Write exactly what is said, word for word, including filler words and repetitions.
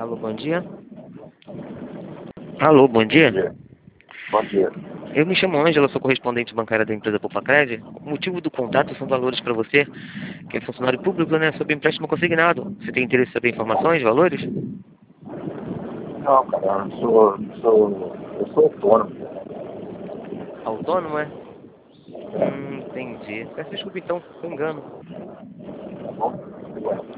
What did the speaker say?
Alô, bom dia. Alô, bom dia. Bom dia. Eu me chamo Ângela, sou correspondente bancária da empresa Popacred. O motivo do contato são valores para você, que é funcionário público, né, sobre empréstimo consignado. Você tem interesse em saber informações, valores? Não, cara, eu sou, sou, eu sou autônomo. Autônomo, é? Hum, entendi. Peço desculpa então, foi engano. Tá bom? Obrigado.